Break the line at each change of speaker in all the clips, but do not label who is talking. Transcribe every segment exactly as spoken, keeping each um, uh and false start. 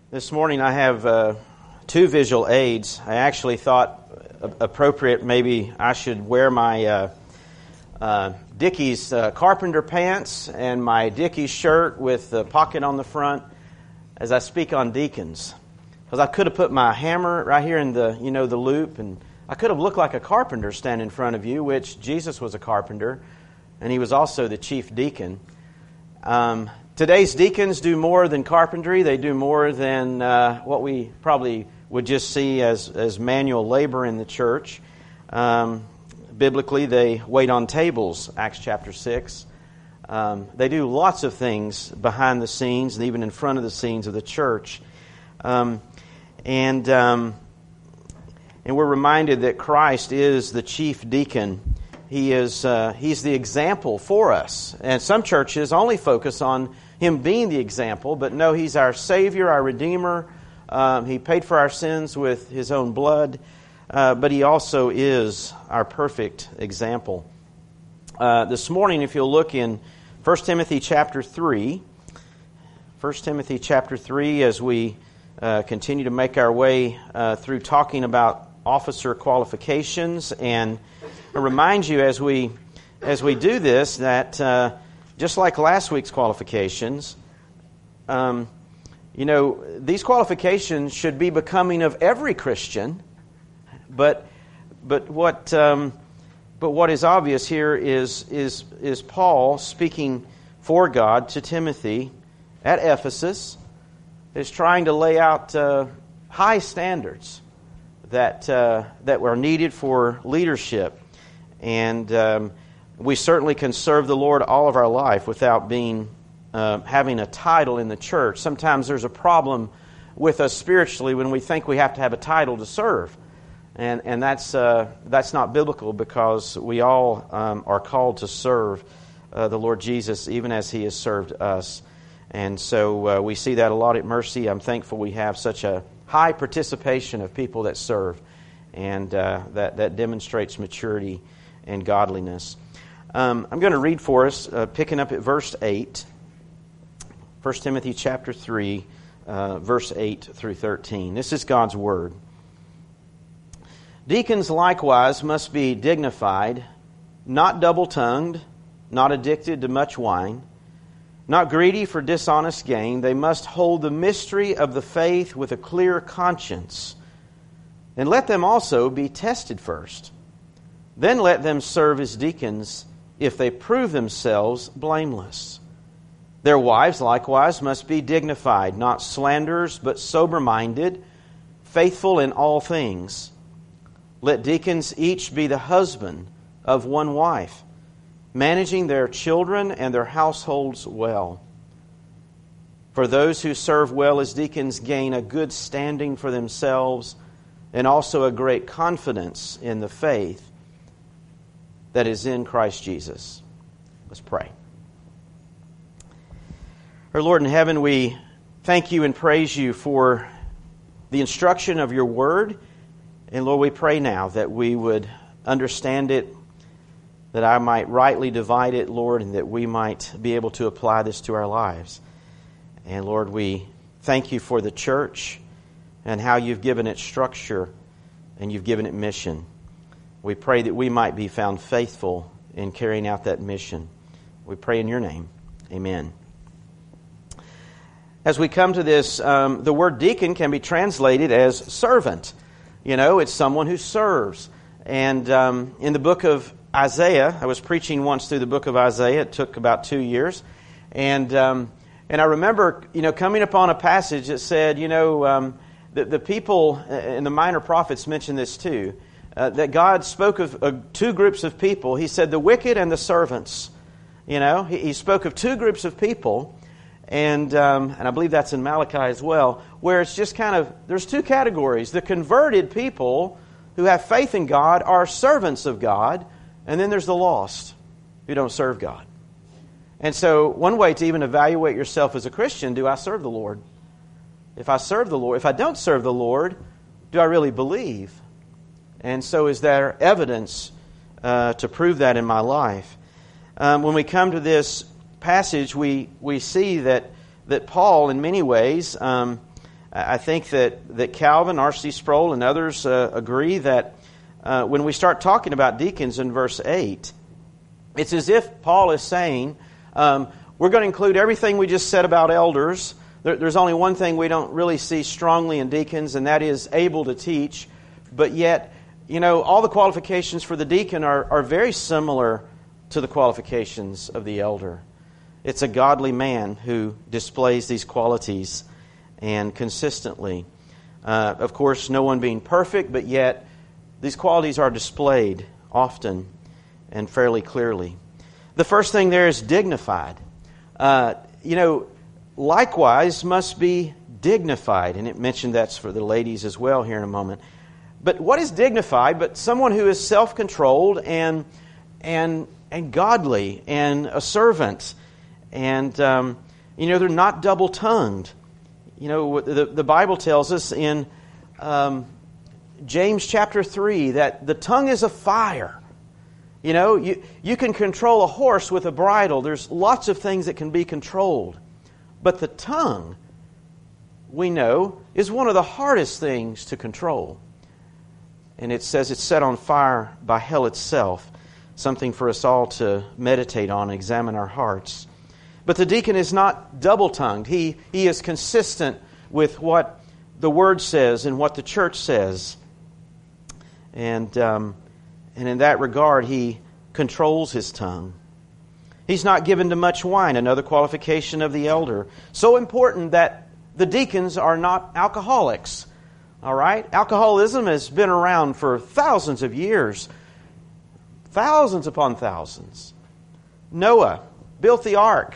This morning I have uh, two visual aids. I actually thought appropriate maybe I should wear my uh, uh, Dickies uh, carpenter pants and my Dickies shirt with the pocket on the front as I speak on deacons. Because I could have put my hammer right here in the, you know, the loop, and I could have looked like a carpenter standing in front of you, which Jesus was a carpenter, and he was also the chief deacon. Um, today's deacons do more than carpentry. They do more than uh, what we probably would just see as, as manual labor in the church. Um, biblically, they wait on tables, Acts chapter six. Um, they do lots of things behind the scenes and even in front of the scenes of the church. Um, and um, and we're reminded that Christ is the chief deacon. He is uh, he's the example for us. And some churches only focus on him being the example, but no, he's our Savior, our Redeemer. Um, he paid for our sins with his own blood, uh, but he also is our perfect example. Uh, this morning, if you'll look in First Timothy chapter three, First Timothy chapter three, as we uh, continue to make our way uh, through talking about officer qualifications, and I remind you as we as we do this that uh, just like last week's qualifications, um, you know, these qualifications should be becoming of every Christian. But but what um, but what is obvious here is is is Paul speaking for God to Timothy at Ephesus, is trying to lay out uh, high standards that uh, that were needed for leadership. And um, we certainly can serve the Lord all of our life without being uh, having a title in the church. Sometimes there's a problem with us spiritually when we think we have to have a title to serve, and and that's uh, that's not biblical, because we all um, are called to serve uh, the Lord Jesus even as He has served us. And so uh, we see that a lot at Mercy. I'm thankful we have such a high participation of people that serve, and uh, that that demonstrates maturity and godliness. Um, I'm going to read for us, uh, picking up at verse eight, First Timothy chapter three, uh, verse eight through thirteen. This is God's Word. Deacons likewise must be dignified, not double-tongued, not addicted to much wine, not greedy for dishonest gain. They must hold the mystery of the faith with a clear conscience. And let them also be tested first. Then let them serve as deacons if they prove themselves blameless. Their wives likewise must be dignified, not slanderers, but sober-minded, faithful in all things. Let deacons each be the husband of one wife, managing their children and their households well. For those who serve well as deacons gain a good standing for themselves and also a great confidence in the faith that is in Christ Jesus. Let's pray. Our Lord in heaven, we thank you and praise you for the instruction of your word. And Lord, we pray now that we would understand it, that I might rightly divide it, Lord, and that we might be able to apply this to our lives. And Lord, we thank you for the church and how you've given it structure and you've given it mission. We pray that we might be found faithful in carrying out that mission. We pray in your name. Amen. As we come to this, um, the word deacon can be translated as servant. You know, it's someone who serves. And um, in the book of Isaiah, I was preaching once through the book of Isaiah. It took about two years. And um, and I remember, you know, coming upon a passage that said, you know, um, the, the people, and the minor prophets mentioned this too, Uh, that God spoke of uh, two groups of people. He said the wicked and the servants. You know, he, he spoke of two groups of people, and um, and I believe that's in Malachi as well, where it's just kind of, there's two categories. The converted people who have faith in God are servants of God, and then there's the lost who don't serve God. And so one way to even evaluate yourself as a Christian, do I serve the Lord? If I serve the Lord, if I don't serve the Lord, do I really believe? And so is there evidence uh, to prove that in my life? Um, when we come to this passage, we, we see that, that Paul, in many ways, um, I think that, that Calvin, R C Sproul, and others uh, agree that uh, when we start talking about deacons in verse eight, it's as if Paul is saying, um, we're going to include everything we just said about elders. There, there's only one thing we don't really see strongly in deacons, and that is able to teach. But yet, you know, all the qualifications for the deacon are, are very similar to the qualifications of the elder. It's a godly man who displays these qualities and consistently. Uh, of course, no one being perfect, but yet these qualities are displayed often and fairly clearly. The first thing there is dignified. Uh, you know, likewise must be dignified, and it mentioned that's for the ladies as well here in a moment. But what is dignified but someone who is self-controlled and and and godly and a servant, and um, you know, they're not double-tongued. You know, the the Bible tells us in um, James chapter three that the tongue is a fire. You know, you you can control a horse with a bridle. There's lots of things that can be controlled, but the tongue, we know, is one of the hardest things to control. And it says it's set on fire by hell itself, something for us all to meditate on and examine our hearts. But the deacon is not double-tongued. He, he is consistent with what the Word says and what the church says. And, um, and in that regard, he controls his tongue. He's not given to much wine, another qualification of the elder. So important that the deacons are not alcoholics. All right? Alcoholism has been around for thousands of years. Thousands upon thousands. Noah built the ark.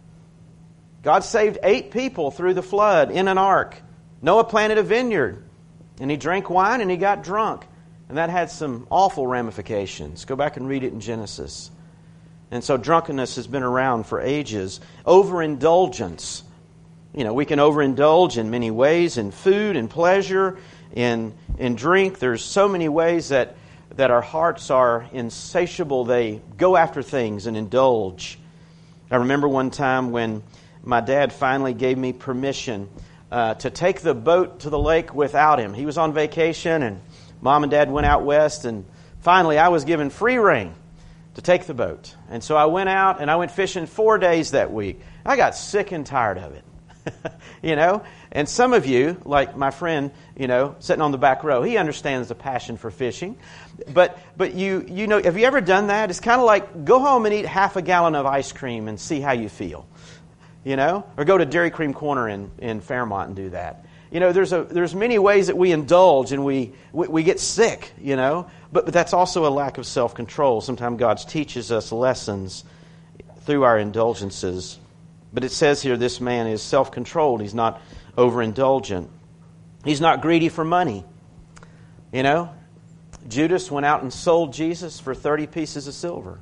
God saved eight people through the flood in an ark. Noah planted a vineyard, and he drank wine and he got drunk. And that had some awful ramifications. Go back and read it in Genesis. And so drunkenness has been around for ages. Overindulgence. You know, we can overindulge in many ways, in food, in pleasure, in in drink. There's so many ways that, that our hearts are insatiable. They go after things and indulge. I remember one time when my dad finally gave me permission uh, to take the boat to the lake without him. He was on vacation, and Mom and Dad went out west, and finally I was given free rein to take the boat. And so I went out, and I went fishing four days that week. I got sick and tired of it. You know, and some of you, like my friend, you know, sitting on the back row, he understands the passion for fishing. But but you you know, have you ever done that? It's kind of like go home and eat half a gallon of ice cream and see how you feel. You know, or go to Dairy Cream Corner in, in Fairmont and do that. You know, there's a there's many ways that we indulge and we we, we get sick. You know, but but that's also a lack of self-control. Sometimes God teaches us lessons through our indulgences. But it says here this man is self-controlled. He's not overindulgent. He's not greedy for money. You know, Judas went out and sold Jesus for thirty pieces of silver.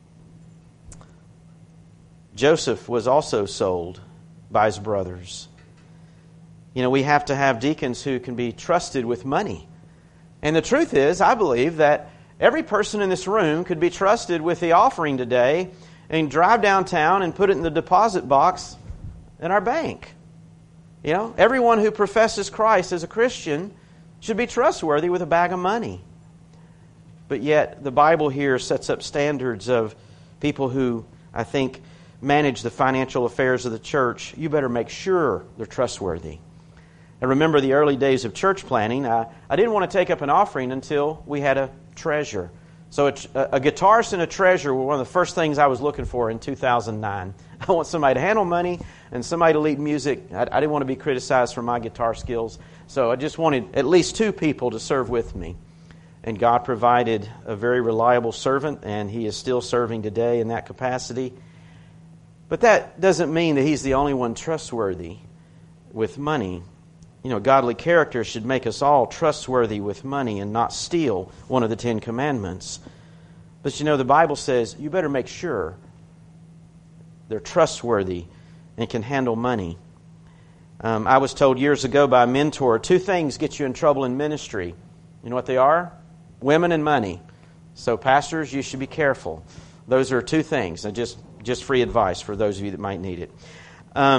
Joseph was also sold by his brothers. You know, we have to have deacons who can be trusted with money. And the truth is, I believe that every person in this room could be trusted with the offering today and drive downtown and put it in the deposit box in our bank. You know, everyone who professes Christ as a Christian should be trustworthy with a bag of money. But yet, the Bible here sets up standards of people who, I think, manage the financial affairs of the church. You better make sure they're trustworthy. I remember the early days of church planning. I, I didn't want to take up an offering until we had a treasure. So a, a guitarist and a treasurer were one of the first things I was looking for in two thousand nine. I want somebody to handle money and somebody to lead music. I, I didn't want to be criticized for my guitar skills. So I just wanted at least two people to serve with me. And God provided a very reliable servant, and he is still serving today in that capacity. But that doesn't mean that he's the only one trustworthy with money. You know, godly character should make us all trustworthy with money and not steal, one of the Ten Commandments. But you know, the Bible says you better make sure they're trustworthy and can handle money. Um, I was told years ago by a mentor, two things get you in trouble in ministry. You know what they are? Women and money. So pastors, you should be careful. Those are two things. And just, just free advice for those of you that might need it. Um,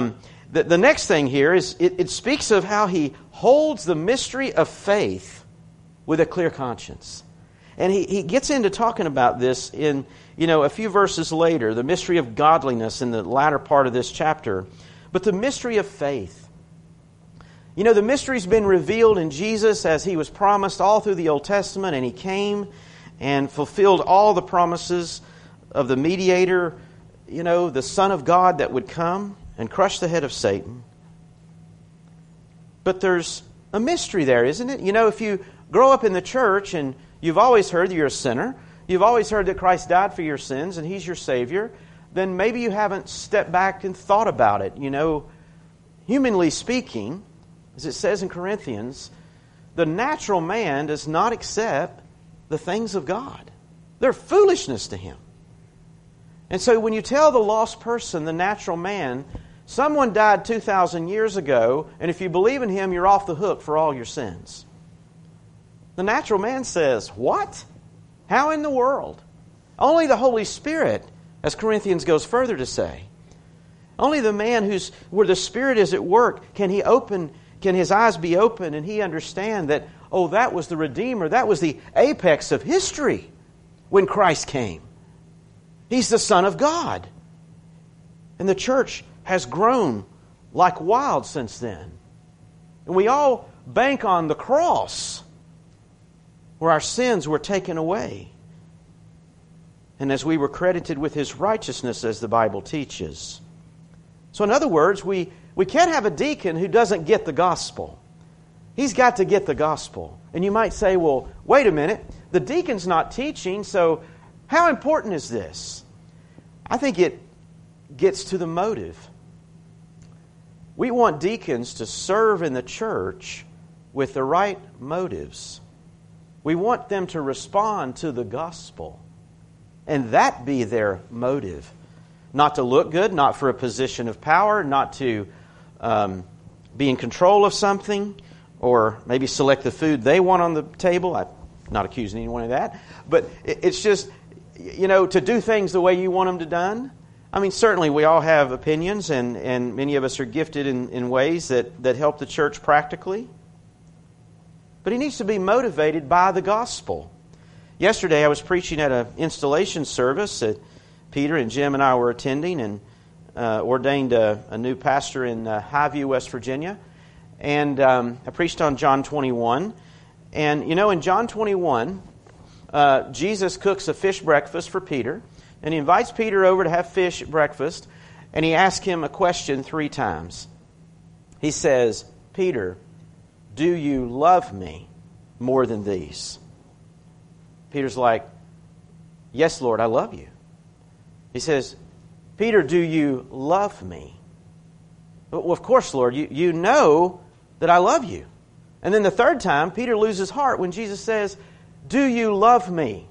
the, the next thing here is it, it speaks of how he holds the mystery of faith with a clear conscience. And he, he gets into talking about this in, you know, a few verses later, the mystery of godliness in the latter part of this chapter. But the mystery of faith. You know, the mystery's been revealed in Jesus as He was promised all through the Old Testament, and He came and fulfilled all the promises of the mediator, you know, the Son of God that would come and crush the head of Satan. But there's a mystery there, isn't it? You know, if you grow up in the church and you've always heard that you're a sinner, you've always heard that Christ died for your sins and He's your Savior, then maybe you haven't stepped back and thought about it. You know, humanly speaking, as it says in Corinthians, the natural man does not accept the things of God. They're foolishness to him. And so when you tell the lost person, the natural man, someone died two thousand years ago, and if you believe in him, you're off the hook for all your sins. The natural man says, what? How in the world? Only the Holy Spirit, as Corinthians goes further to say, only the man who's where the Spirit is at work can he open Can his eyes be open and he understand that, oh, that was the Redeemer. That was the apex of history when Christ came. He's the Son of God. And the church has grown like wild since then. And we all bank on the cross where our sins were taken away. And as we were credited with His righteousness, as the Bible teaches. So in other words, we We can't have a deacon who doesn't get the gospel. He's got to get the gospel. And you might say, well, wait a minute. The deacon's not teaching, so how important is this? I think it gets to the motive. We want deacons to serve in the church with the right motives. We want them to respond to the gospel. And that be their motive. Not to look good, not for a position of power, not to Um, be in control of something, or maybe select the food they want on the table. I'm not accusing anyone of that. But it's just, you know, to do things the way you want them to done. I mean, certainly we all have opinions, and, and many of us are gifted in, in ways that, that help the church practically. But he needs to be motivated by the gospel. Yesterday I was preaching at an installation service that Peter and Jim and I were attending, and Uh, ordained a, a new pastor in uh, Highview, West Virginia. And um, I preached on John twenty-one. And, you know, in John twenty-one, uh, Jesus cooks a fish breakfast for Peter. And he invites Peter over to have fish at breakfast. And he asks him a question three times. He says, Peter, do you love me more than these? Peter's like, yes, Lord, I love you. He says, Peter, do you love me? Well, of course, Lord, you, you know that I love you. And then the third time, Peter loses heart when Jesus says, do you love me?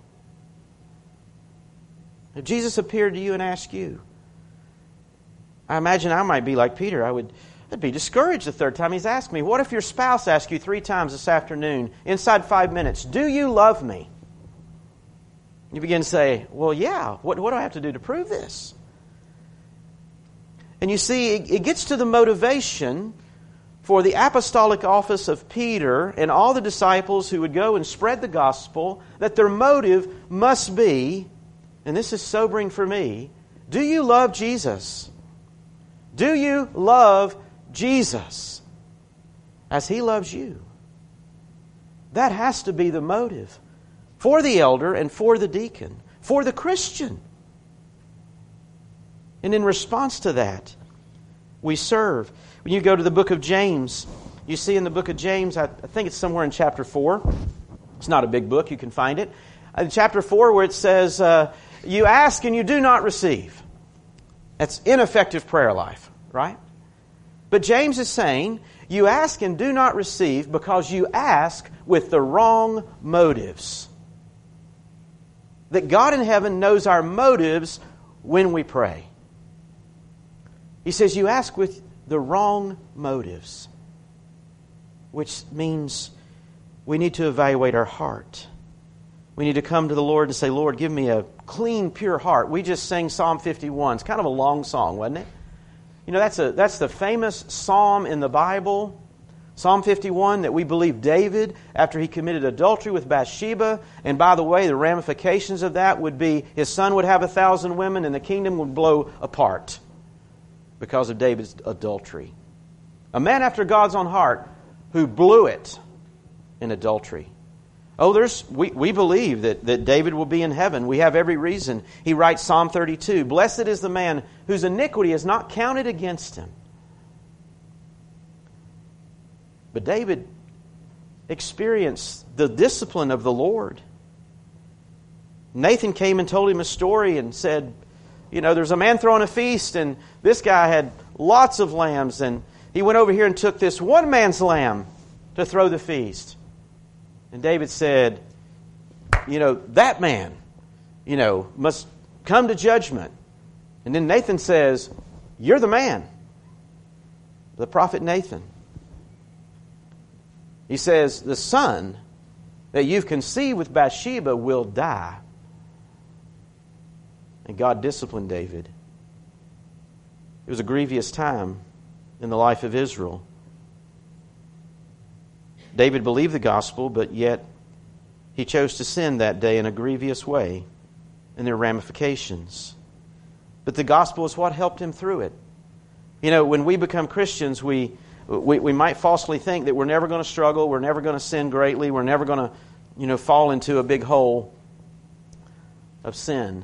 If Jesus appeared to you and asked you, I imagine I might be like Peter. I would I'd be discouraged the third time he's asked me. What if your spouse asks you three times this afternoon, inside five minutes, do you love me? You begin to say, well, yeah, what, what do I have to do to prove this? And you see, it gets to the motivation for the apostolic office of Peter and all the disciples who would go and spread the gospel, that their motive must be, and this is sobering for me, do you love Jesus? Do you love Jesus as He loves you? That has to be the motive for the elder and for the deacon, for the Christian. And in response to that, we serve. When you go to the book of James, you see in the book of James, I think it's somewhere in chapter four. It's not a big book, you can find it. In chapter four where it says, uh, you ask and you do not receive. That's ineffective prayer life, right? But James is saying, you ask and do not receive because you ask with the wrong motives. That God in heaven knows our motives when we pray. He says you ask with the wrong motives, which means we need to evaluate our heart. We need to come to the Lord and say, Lord, give me a clean, pure heart. We just sang Psalm fifty-one. It's kind of a long song, wasn't it? You know, that's a that's the famous psalm in the Bible, Psalm fifty-one, that we believe David, after he committed adultery with Bathsheba, and by the way, the ramifications of that would be his son would have a thousand women and the kingdom would blow apart because of David's adultery. A man after God's own heart who blew it in adultery. Oh, there's we, we believe that, that David will be in heaven. We have every reason. He writes Psalm thirty-two, "Blessed is the man whose iniquity is not counted against him." But David experienced the discipline of the Lord. Nathan came and told him a story and said, you know, there's a man throwing a feast, and this guy had lots of lambs, and he went over here and took this one man's lamb to throw the feast. And David said, you know, that man, you know, must come to judgment. And then Nathan says, you're the man. The prophet Nathan. He says, the son that you've conceived with Bathsheba will die. And God disciplined David. It was a grievous time in the life of Israel. David believed the gospel, but yet he chose to sin that day in a grievous way, and there are ramifications. But the gospel is what helped him through it. You know, when we become Christians, we we, we might falsely think that we're never going to struggle, we're never going to sin greatly, we're never going to, you know, fall into a big hole of sin.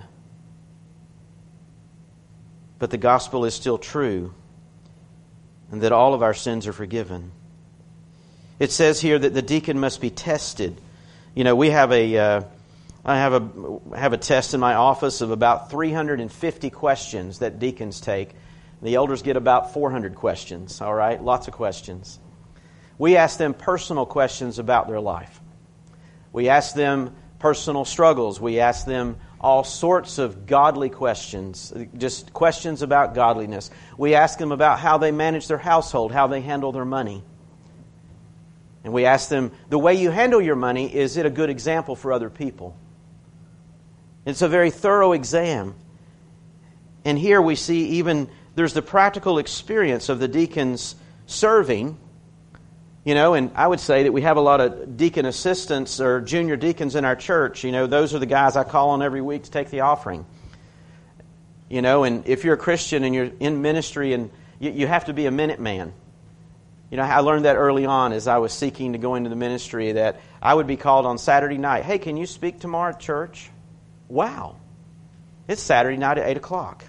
But the gospel is still true, and that all of our sins are forgiven. It says here that the deacon must be tested. You know, we have a, uh, I have a have a test in my office of about three hundred fifty questions that deacons take. The elders get about four hundred questions, all right? Lots of questions. We ask them personal questions about their life. We ask them personal struggles. We ask them all sorts of godly questions, just questions about godliness. We ask them about how they manage their household, how they handle their money. And we ask them, the way you handle your money, is it a good example for other people? It's a very thorough exam. And here we see even there's the practical experience of the deacons serving. You know, and I would say that we have a lot of deacon assistants or junior deacons in our church. You know, those are the guys I call on every week to take the offering. You know, and if you're a Christian and you're in ministry, and you, you have to be a minute man. You know, I learned that early on as I was seeking to go into the ministry, that I would be called on Saturday night. Hey, can you speak tomorrow at church? Wow. It's Saturday night at eight o'clock.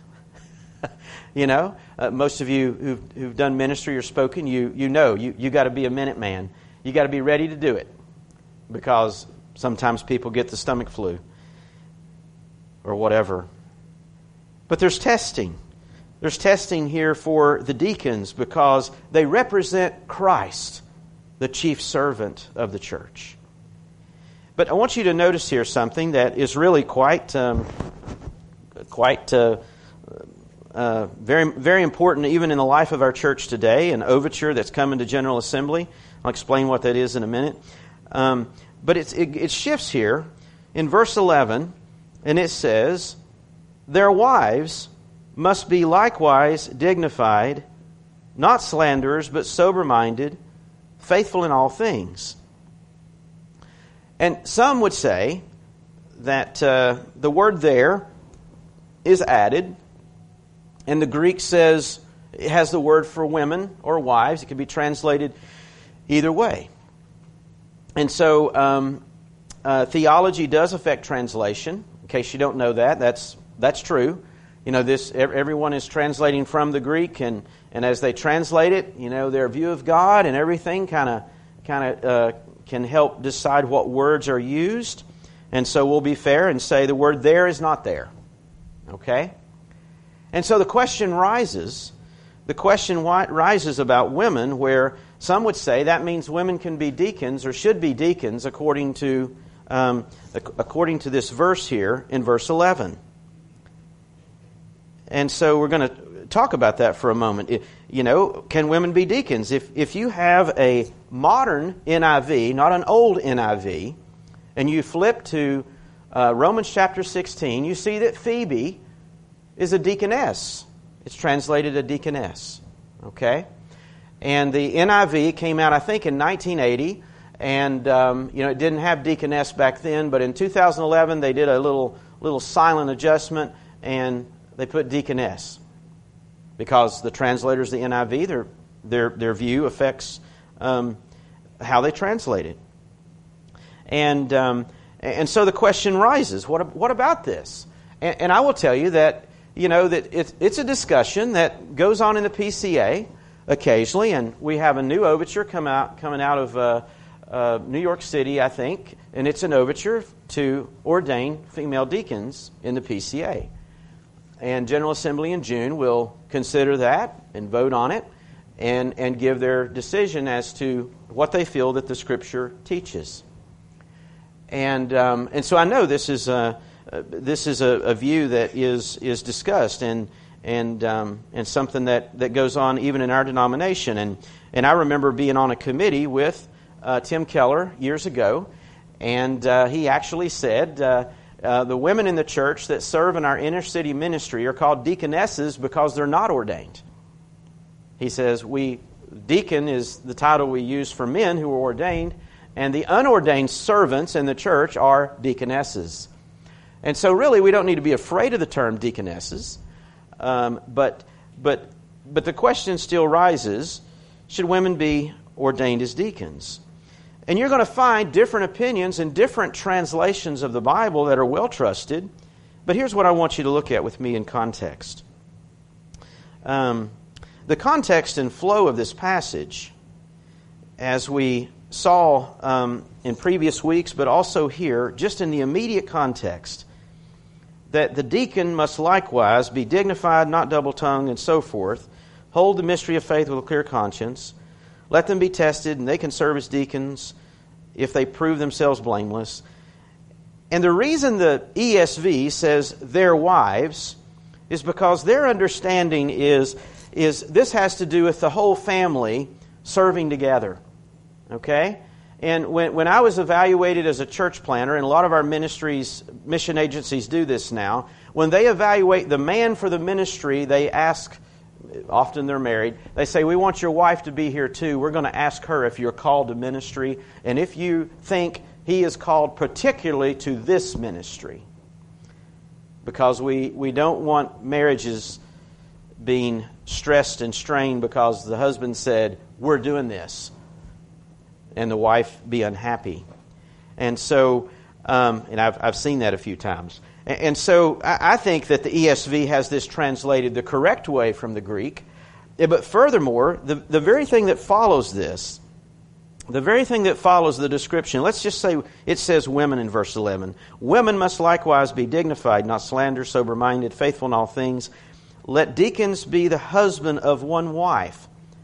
You know, uh, most of you who've, who've done ministry or spoken, you you know, you, you got to be a minute man. You got to be ready to do it, because sometimes people get the stomach flu or whatever. But there's testing. There's testing here for the deacons because they represent Christ, the chief servant of the church. But I want you to notice here something that is really quite, um, quite uh, uh, very, very important even in the life of our church today. An overture that's coming to General Assembly. I'll explain what that is in a minute. Um, but it's, it, it shifts here in verse eleven, and it says, "Their wives must be likewise dignified, not slanderers, but sober-minded, faithful in all things." And some would say that uh, the word "there" is added, and the Greek says it has the word for women or wives. It can be translated either way. And so um, uh, theology does affect translation. In case you don't know that, that's that's true. You know, this everyone is translating from the Greek, and, and as they translate it, you know, their view of God and everything kind of kind of uh, can help decide what words are used. And so we'll be fair and say the word "there" is not there. Okay? And so the question rises, the question rises about women, where some would say that means women can be deacons or should be deacons according to um, according to this verse here in verse eleven. And so we're going to talk about that for a moment. It, you know, can women be deacons? If if you have a modern N I V, not an old N I V, and you flip to uh, Romans chapter sixteen, you see that Phoebe is a deaconess. It's translated a deaconess. Okay? And the N I V came out, I think, in nineteen eighty. And, um, you know, it didn't have deaconess back then. But in two thousand eleven, they did a little little silent adjustment, and they put deaconess. Because the translators, the N I V, their their, their view affects um, how they translate it. And um, and so the question rises, what what about this? And, and I will tell you that, you know, that it's, it's a discussion that goes on in the P C A occasionally, and we have a new overture come out, coming out of uh, uh, New York City, I think, and it's an overture to ordain female deacons in the P C A. And General Assembly in June will consider that and vote on it and, and give their decision as to what they feel that the Scripture teaches. And um, and so I know this is a uh, this is a, a view that is is discussed and and um, and something that, that goes on even in our denomination. And and I remember being on a committee with uh, Tim Keller years ago, and uh, he actually said uh, uh, the women in the church that serve in our inner city ministry are called deaconesses because they're not ordained. He says we deacon is the title we use for men who are ordained. And the unordained servants in the church are deaconesses. And so really we don't need to be afraid of the term deaconesses. Um, but but but the question still rises, should women be ordained as deacons? And you're going to find different opinions and different translations of the Bible that are well trusted. But here's what I want you to look at with me in context. Um, the context and flow of this passage, as we saw um, in previous weeks, but also here, just in the immediate context, that the deacon must likewise be dignified, not double-tongued, and so forth, hold the mystery of faith with a clear conscience, let them be tested, and they can serve as deacons if they prove themselves blameless. And the reason the E S V says their wives is because their understanding is, is this has to do with the whole family serving together. Okay? And when when I was evaluated as a church planter, and a lot of our ministries, mission agencies do this now, when they evaluate the man for the ministry, they ask, often they're married, they say, we want your wife to be here too. We're going to ask her if you're called to ministry, and if you think he is called particularly to this ministry. Because we, we don't want marriages being stressed and strained because the husband said, we're doing this, and the wife be unhappy. And so, um, and I've I've seen that a few times. And, and so I, I think that the E S V has this translated the correct way from the Greek. But furthermore, the, the very thing that follows this, the very thing that follows the description, let's just say it says women in verse eleven. Women must likewise be dignified, not slanderous, sober-minded, faithful in all things. Let deacons be the husband of one wife.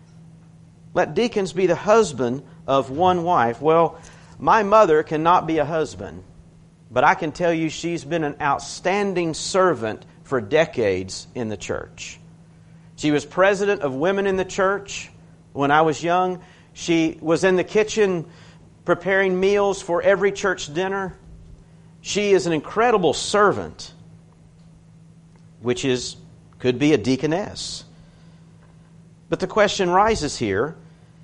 Let deacons be the husband of one wife. Well, my mother cannot be a husband, but I can tell you she's been an outstanding servant for decades in the church. She was president of women in the church when I was young. She was in the kitchen preparing meals for every church dinner. She is an incredible servant, which is could be a deaconess. But the question rises here,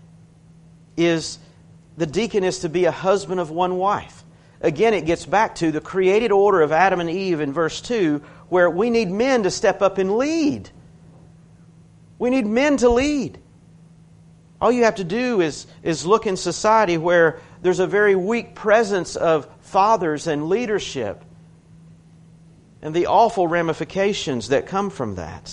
is the deacon is to be a husband of one wife. Again, it gets back to the created order of Adam and Eve in verse two, where we need men to step up and lead. We need men to lead. All you have to do is, is look in society where there's a very weak presence of fathers and leadership, and the awful ramifications that come from that.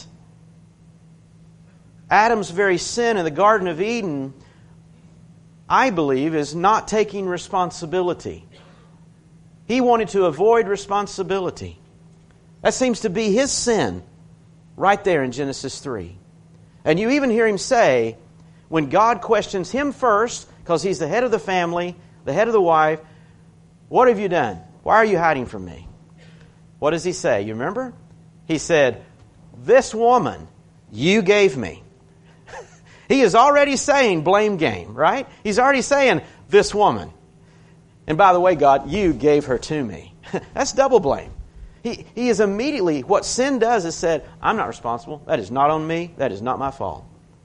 Adam's very sin in the Garden of Eden, I believe, is not taking responsibility. He wanted to avoid responsibility. That seems to be his sin right there in Genesis three. And you even hear him say, when God questions him first, because he's the head of the family, the head of the wife, what have you done? Why are you hiding from me? What does he say? You remember? He said, this woman you gave me. He is already saying blame game, right? He's already saying this woman. And by the way, God, you gave her to me. That's double blame. He, he is immediately, what sin does is said, I'm not responsible. That is not on me. That is not my fault.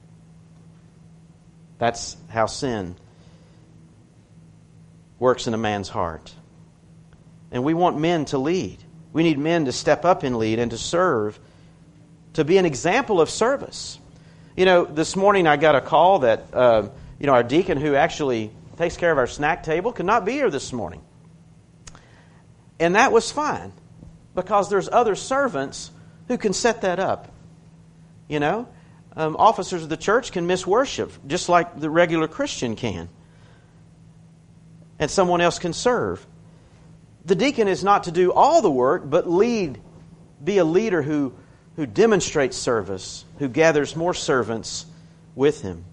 That's how sin works in a man's heart. And we want men to lead. We need men to step up and lead and to serve, to be an example of service. You know, this morning I got a call that, uh, you know, our deacon who actually takes care of our snack table could not be here this morning. And that was fine, because there's other servants who can set that up. You know, um, officers of the church can miss worship just like the regular Christian can. And someone else can serve. The deacon is not to do all the work, but lead, be a leader who who demonstrates service, who gathers more servants with him.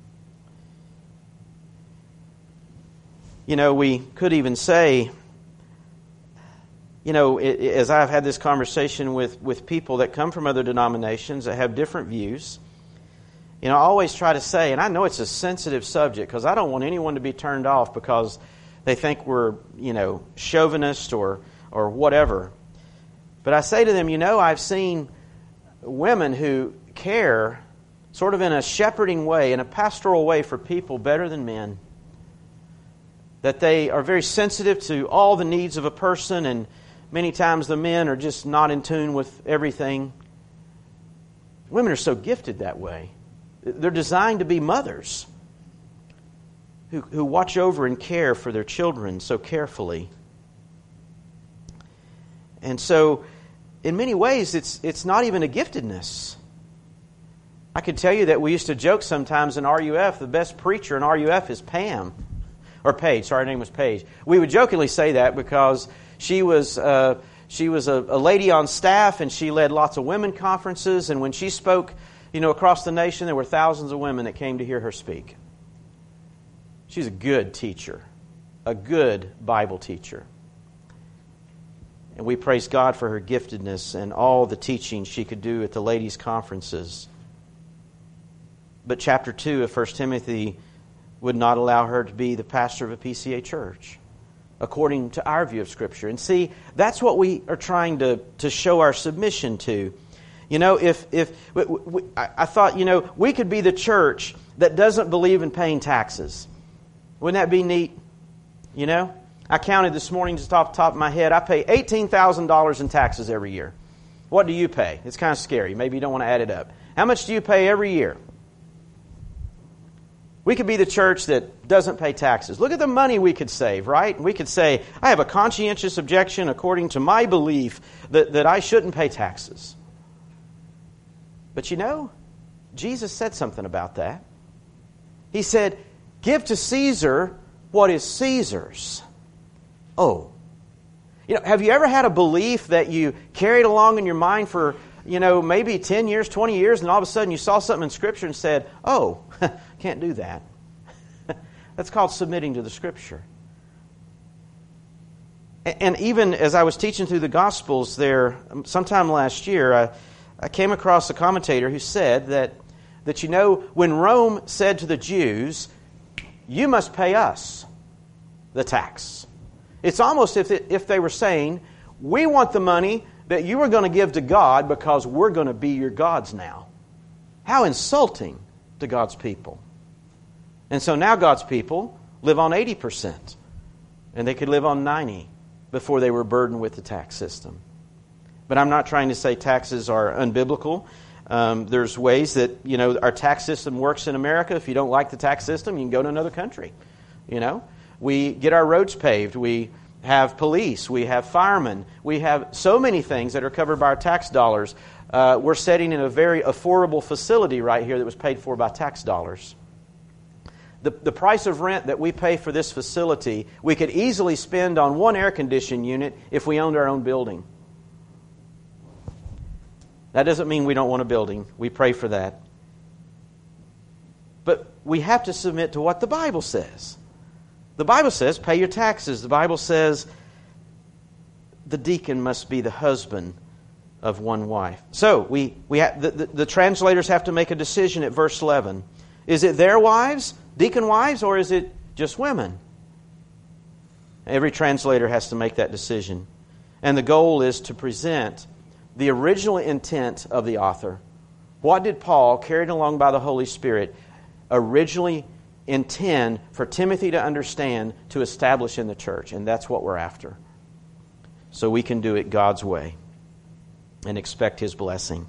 You know, we could even say, you know, as I've had this conversation with, with people that come from other denominations that have different views, you know, I always try to say, and I know it's a sensitive subject because I don't want anyone to be turned off because they think we're, you know, chauvinist or or whatever. But I say to them, you know, I've seen women who care sort of in a shepherding way, in a pastoral way for people better than men. That they are very sensitive to all the needs of a person, and many times the men are just not in tune with everything. Women are so gifted that way. They're designed to be mothers who, who watch over and care for their children so carefully. And so, in many ways, it's it's not even a giftedness. I could tell you that we used to joke sometimes in R U F, the best preacher in R U F is Pam. Or Paige, sorry, her name was Paige. We would jokingly say that because she was uh, she was a, a lady on staff, and she led lots of women conferences, and when she spoke, you know, across the nation, there were thousands of women that came to hear her speak. She's a good teacher, a good Bible teacher. And we praise God for her giftedness and all the teaching she could do at the ladies' conferences. But chapter two of First Timothy would not allow her to be the pastor of a P C A church, according to our view of Scripture. And see, that's what we are trying to, to show our submission to. You know, if if we, we, I, I thought, you know, we could be the church that doesn't believe in paying taxes. Wouldn't that be neat? You know? I counted this morning just off the top of my head. I pay eighteen thousand dollars in taxes every year. What do you pay? It's kind of scary. Maybe you don't want to add it up. How much do you pay every year? We could be the church that doesn't pay taxes. Look at the money we could save, right? We could say, I have a conscientious objection according to my belief that, that I shouldn't pay taxes. But you know, Jesus said something about that. He said, give to Caesar what is Caesar's. Oh, you know, have you ever had a belief that you carried along in your mind for, you know, maybe ten years, twenty years, and all of a sudden you saw something in Scripture and said, oh, can't do that. That's called submitting to the Scripture. And even as I was teaching through the Gospels there, sometime last year, I, I came across a commentator who said that, that, you know, when Rome said to the Jews, you must pay us the tax. It's almost if it, if they were saying, we want the money that you are going to give to God because we're going to be your gods now. How insulting to God's people. And so now God's people live on eighty percent. And they could live on ninety before they were burdened with the tax system. But I'm not trying to say taxes are unbiblical. Um, there's ways that, you know, our tax system works in America. If you don't like the tax system, you can go to another country. You know, we get our roads paved. We have police. We have firemen. We have so many things that are covered by our tax dollars. Uh, we're setting in a very affordable facility right here that was paid for by tax dollars. The, the price of rent that we pay for this facility, we could easily spend on one air conditioning unit if we owned our own building. That doesn't mean we don't want a building. We pray for that. But we have to submit to what the Bible says. The Bible says, pay your taxes. The Bible says the deacon must be the husband of one wife. So we we have, the, the, the translators have to make a decision at verse eleven. Is it their wives, deacon wives, or is it just women? Every translator has to make that decision. And the goal is to present the original intent of the author. What did Paul, carried along by the Holy Spirit, originally intend for Timothy to understand, to establish in the church? And that's what we're after. So we can do it God's way and expect His blessing.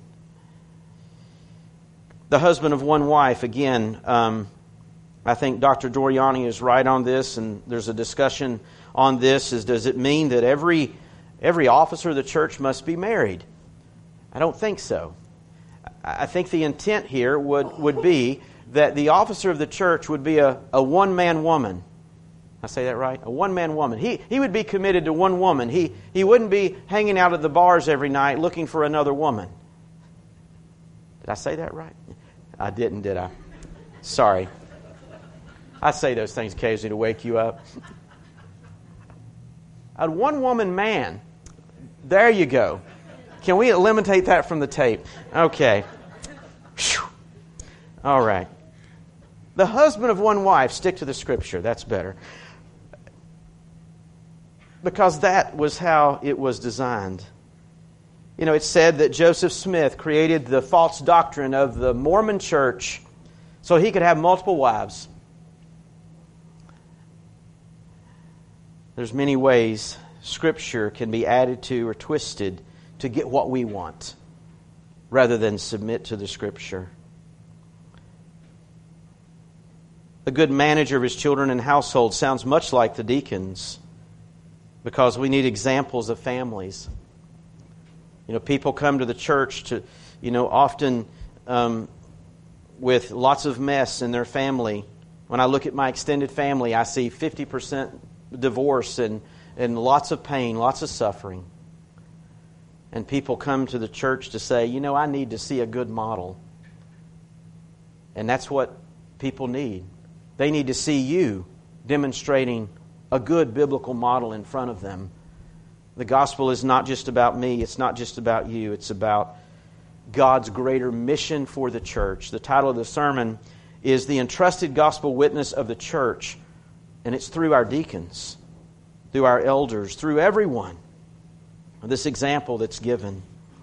The husband of one wife, again, um, I think Doctor Doriani is right on this, and there's a discussion on this. Is does it mean that every every officer of the church must be married? I don't think so. I think the intent here would, would be that the officer of the church would be a, a one-man woman. I say that right? A one-man woman. He he would be committed to one woman. He he wouldn't be hanging out at the bars every night looking for another woman. Did I say that right? I didn't, did I? Sorry. I say those things occasionally to wake you up. A one-woman man. There you go. Can we eliminate that from the tape? Okay. Whew. All right. The husband of one wife, stick to the Scripture. That's better. Because that was how it was designed. You know, it's said that Joseph Smith created the false doctrine of the Mormon church so he could have multiple wives. There's many ways Scripture can be added to or twisted to get what we want, rather than submit to the Scripture. A good manager of his children and household sounds much like the deacons, because we need examples of families. You know, people come to the church to, you know, often um, with lots of mess in their family. When I look at my extended family, I see fifty percent divorce and, and lots of pain, lots of suffering. And people come to the church to say, you know, I need to see a good model. And that's what people need. They need to see you demonstrating a good biblical model in front of them. The gospel is not just about me. It's not just about you. It's about God's greater mission for the church. The title of the sermon is The Entrusted Gospel Witness of the Church. And it's through our deacons, through our elders, through everyone. This example that's given.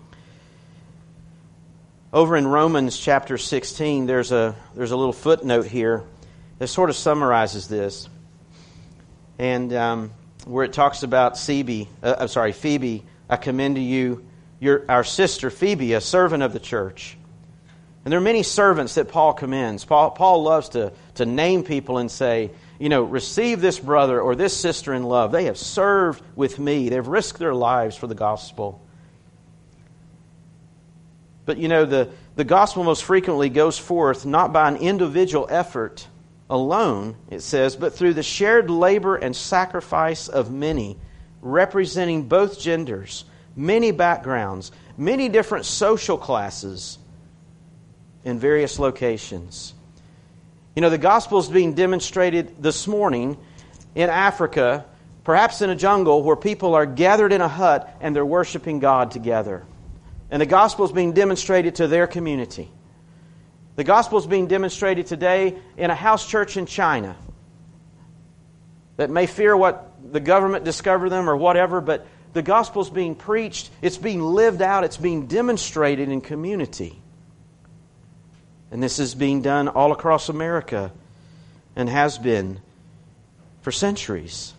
Over in Romans chapter sixteen, there's a there's a little footnote here that sort of summarizes this. And um, where it talks about Phoebe, uh, I'm sorry, Phoebe, I commend to you your our sister Phoebe, a servant of the church. And there are many servants that Paul commends. Paul, Paul loves to, to name people and say, you know, receive this brother or this sister in love. They have served with me. They've risked their lives for the gospel. But, you know, the, the gospel most frequently goes forth not by an individual effort alone, it says, but through the shared labor and sacrifice of many, representing both genders, many backgrounds, many different social classes in various locations. You know, the gospel is being demonstrated this morning in Africa, perhaps in a jungle where people are gathered in a hut and they're worshiping God together. And the gospel is being demonstrated to their community. The gospel is being demonstrated today in a house church in China that may fear what the government discover them or whatever, but the gospel is being preached, it's being lived out, it's being demonstrated in community. And this is being done all across America and has been for centuries.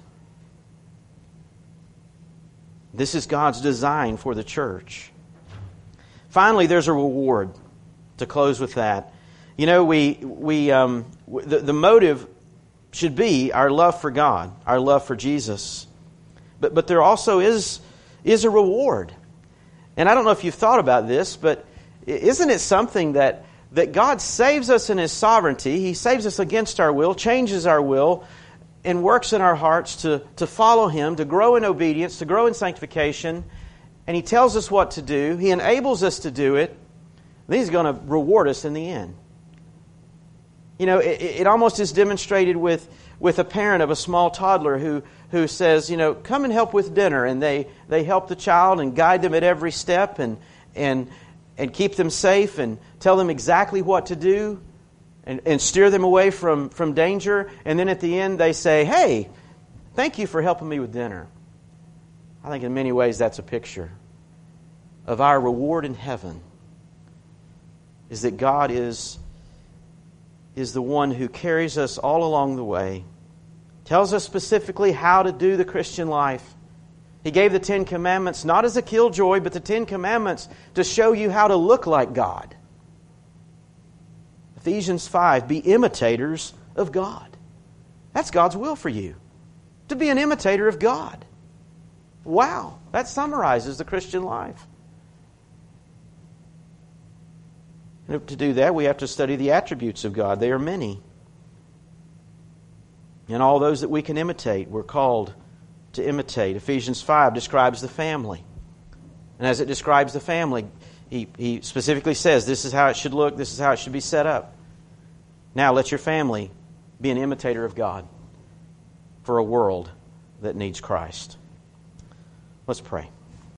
This is God's design for the church. Finally, there's a reward. To close with that, you know, we we um, the, the motive should be our love for God, our love for Jesus, but but there also is is a reward, and I don't know if you've thought about this, but isn't it something that that God saves us in His sovereignty? He saves us against our will, changes our will, and works in our hearts to to follow Him, to grow in obedience, to grow in sanctification, and He tells us what to do. He enables us to do it. He's going to reward us in the end. You know, it, it almost is demonstrated with, with a parent of a small toddler who, who says, you know, come and help with dinner. And they, they help the child and guide them at every step and, and, and keep them safe and tell them exactly what to do and, and steer them away from, from danger. And then at the end they say, hey, thank you for helping me with dinner. I think in many ways that's a picture of our reward in heaven, is that God is, is the one who carries us all along the way, tells us specifically how to do the Christian life. He gave the Ten Commandments not as a killjoy, but the Ten Commandments to show you how to look like God. Ephesians five, be imitators of God. That's God's will for you, to be an imitator of God. Wow, that summarizes the Christian life. And to do that, we have to study the attributes of God. They are many. And all those that we can imitate, we're called to imitate. Ephesians five describes the family. And as it describes the family, he, he specifically says, this is how it should look, this is how it should be set up. Now let your family be an imitator of God for a world that needs Christ. Let's pray.